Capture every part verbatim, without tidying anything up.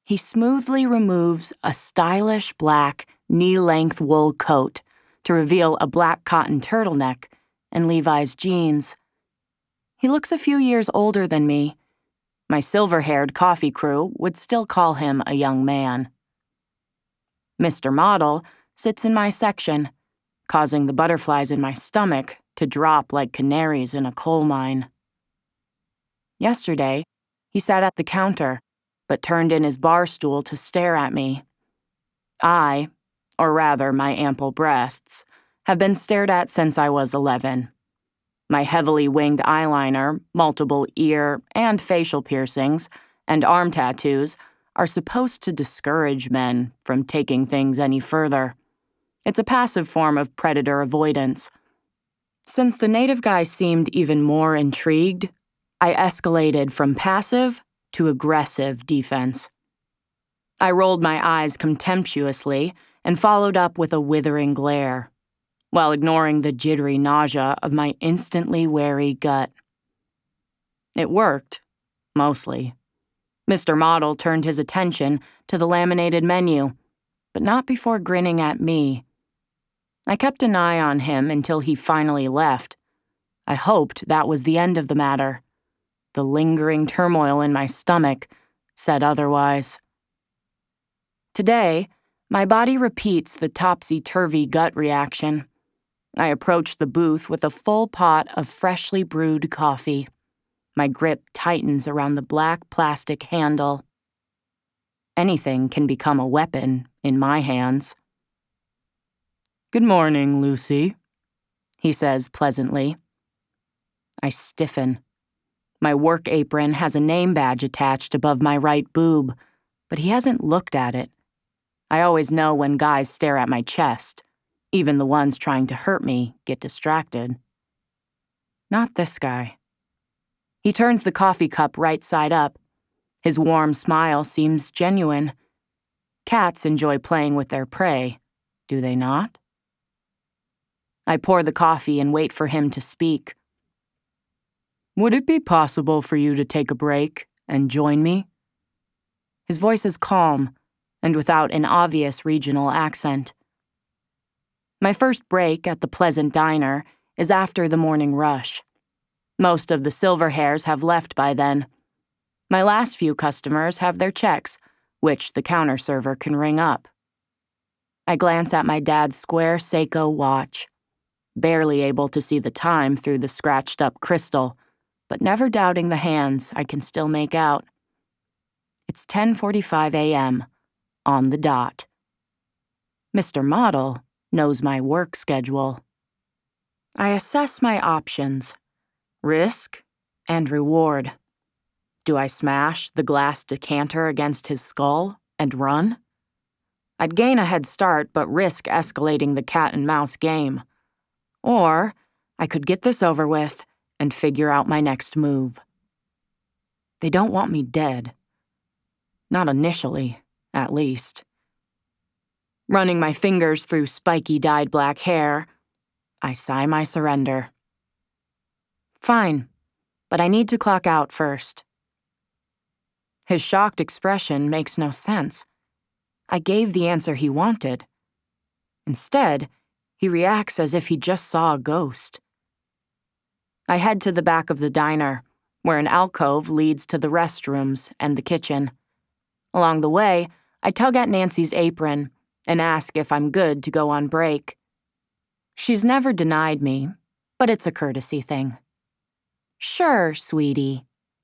he smoothly removes a stylish black, knee-length wool coat to reveal a black cotton turtleneck and Levi's jeans. He looks a few years older than me. My silver-haired coffee crew would still call him a young man. Mister Model sits in my section, causing the butterflies in my stomach to drop like canaries in a coal mine. Yesterday, he sat at the counter, but turned in his bar stool to stare at me. I, or rather my ample breasts, have been stared at since I was eleven. My heavily winged eyeliner, multiple ear and facial piercings, and arm tattoos are supposed to discourage men from taking things any further. It's a passive form of predator avoidance. Since the native guy seemed even more intrigued, I escalated from passive to aggressive defense. I rolled my eyes contemptuously and followed up with a withering glare, while ignoring the jittery nausea of my instantly wary gut. It worked, mostly. Mister Model turned his attention to the laminated menu, but not before grinning at me. I kept an eye on him until he finally left. I hoped that was the end of the matter. The lingering turmoil in my stomach said otherwise. Today, my body repeats the topsy-turvy gut reaction. I approach the booth with a full pot of freshly brewed coffee. My grip tightens around the black plastic handle. Anything can become a weapon in my hands. "Good morning, Lucy," he says pleasantly. I stiffen. My work apron has a name badge attached above my right boob, but he hasn't looked at it. I always know when guys stare at my chest. Even the ones trying to hurt me get distracted. Not this guy. He turns the coffee cup right side up. His warm smile seems genuine. Cats enjoy playing with their prey, do they not? I pour the coffee and wait for him to speak. "Would it be possible for you to take a break and join me?" His voice is calm and without an obvious regional accent. My first break at the Pleasant Diner is after the morning rush. Most of the silver hairs have left by then. My last few customers have their checks, which the counter server can ring up. I glance at my dad's square Seiko watch, barely able to see the time through the scratched-up crystal, but never doubting the hands I can still make out. It's ten forty-five a.m., on the dot. Mister Model knows my work schedule. I assess my options, risk and reward. Do I smash the glass decanter against his skull and run? I'd gain a head start but risk escalating the cat-and-mouse game. Or I could get this over with and figure out my next move. They don't want me dead. Not initially, at least. Running my fingers through spiky dyed black hair, I sigh my surrender. Fine, but I need to clock out first. His shocked expression makes no sense. I gave the answer he wanted. Instead, he reacts as if he just saw a ghost. I head to the back of the diner, where an alcove leads to the restrooms and the kitchen. Along the way, I tug at Nancy's apron and ask if I'm good to go on break. She's never denied me, but it's a courtesy thing. Sure, sweetie.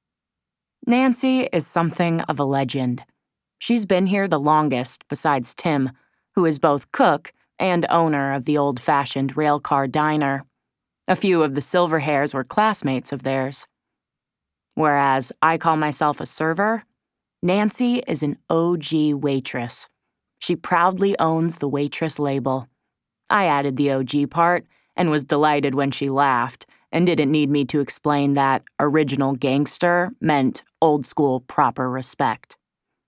Nancy is something of a legend. She's been here the longest besides Tim, who is both cook and owner of the old-fashioned railcar diner. A few of the silver hairs were classmates of theirs. Whereas I call myself a server, Nancy is an O G waitress. She proudly owns the waitress label. I added the O G part and was delighted when she laughed and didn't need me to explain that original gangster meant old-school proper respect.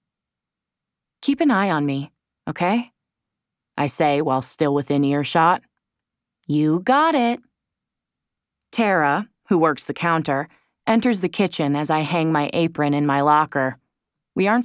Keep an eye on me, okay? I say while still within earshot. You got it. Tara, who works the counter, enters the kitchen as I hang my apron in my locker. We aren't